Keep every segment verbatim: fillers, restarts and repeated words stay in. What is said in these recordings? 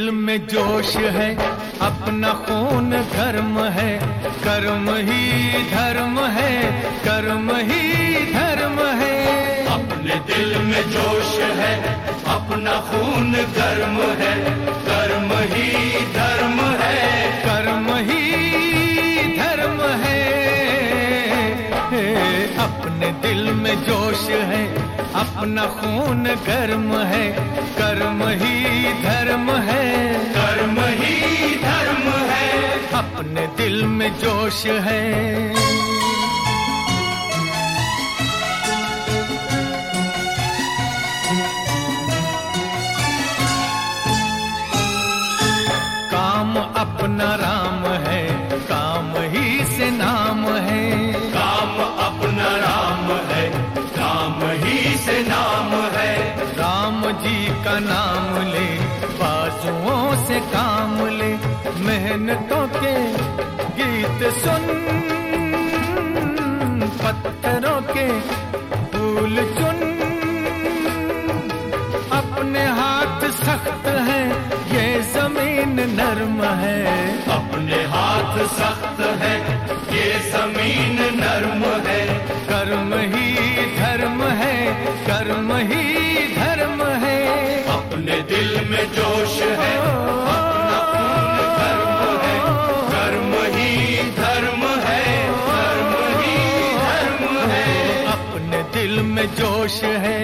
दिल में जोश है, अपना खून गर्म है, कर्म ही धर्म है, कर्म ही धर्म है। अपने दिल में जोश है, अपना खून गर्म है, कर्म ही धर्म है, कर्म ही धर्म है। अपने दिल में जोश है, अपना खून गर्म है, कर्म ही धर्म है, कर्म ही धर्म है। अपने दिल में जोश है। काम अपना राम है, काम ही से नाम है, काम अपना राम है, काम ही से नाम है। राम जी का नाम ले, बाजुओं से काम ले, मेहनतों के गीत सुन, पत्थरों के फूल चुन। अपने हाथ सख्त है, ये जमीन नर्म है, अपने हाथ सख्त है, ये जमीन नर्म है। कर्म ही धर्म है, कर्म ही धर्म है। अपने दिल में जोश है, अपना खून गर्म है, कर्म ही धर्म है, कर्म ही धर्म है। अपने दिल में जोश है।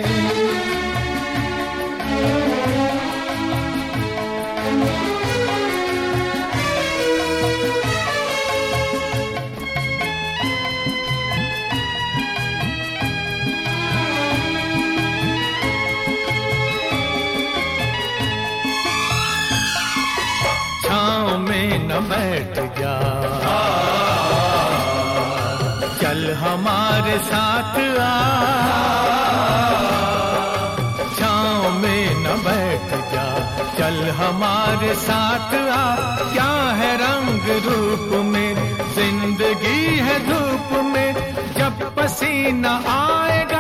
छाँव में न बैठ जा, चल हमारे साथ आ। छाँव में न बैठ जा, चल हमारे साथ आ। क्या है रंग रूप में, जिंदगी है धूप में, जब पसीना आएगा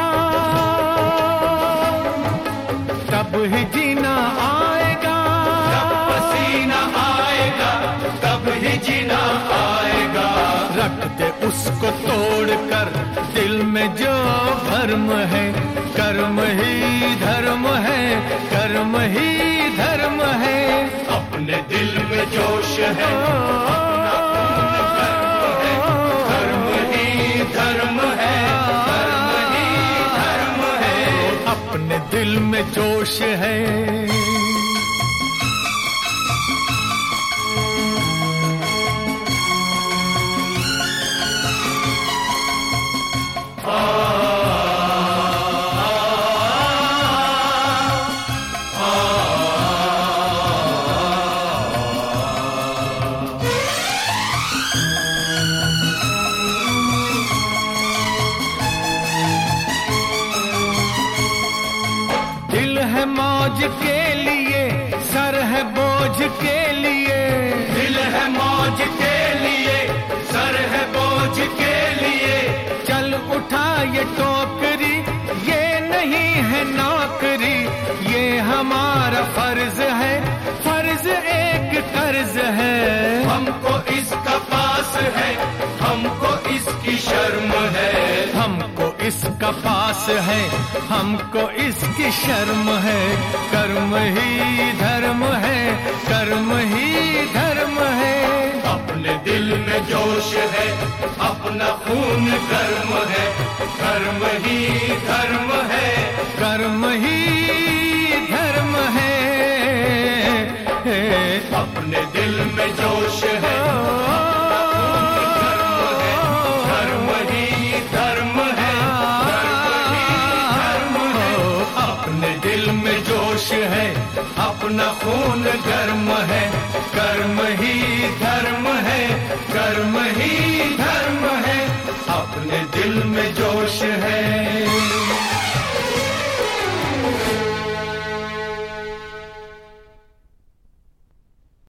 तब ही जीना आएगा, जब पसीना आएगा तब ही जीना आएगा। रख दे उसको तोड़ कर, दिल में जो भर्म है, कर्म ही धर्म है, कर्म ही धर्म है। अपने दिल में जोश है, अपना खून गर्म है, कर्म ही धर्म है, कर्म ही धर्म है। अपने दिल में जोश है। दिल है मौज के लिए, सर है बोझ के लिए, दिल है मौज के लिए, सर है बोझ के लिए। चल उठा ये टोकरी, ये नहीं है नौकरी, ये हमारा फर्ज है, फर्ज एक कर्ज है। हमको इसका पास है, हमको इसकी शर्म है, हमको इसका पास है, हमको इसकी शर्म है। कर्म ही धर्म है, कर्म ही धर्म है। अपने दिल में जोश है, अपना खून गर्म है, कर्म ही धर्म है, कर्म ही धर्म है। अपने दिल में जोश है, कर्म ही धर्म है, कर्म ही धर्म है। अपने दिल में जोश है, अपना खून गर्म है, कर्म ही धर्म है, कर्म